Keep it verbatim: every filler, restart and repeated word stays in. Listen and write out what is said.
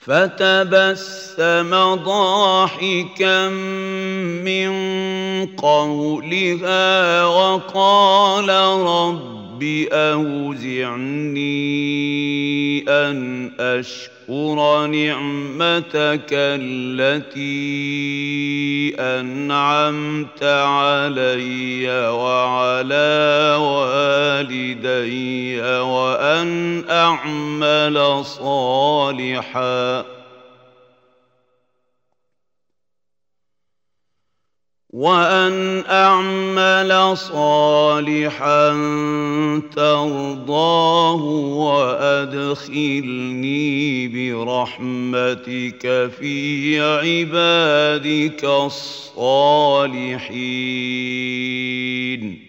فتبسم ضاحكا من قولها وقال رب أوزعني أن أشكر نعمتك التي أنعمت علي وعلى والدي وأن أعمل صالحا وأن أعمل صالحا ترضاه وأدخلني برحمتك في عبادك الصالحين.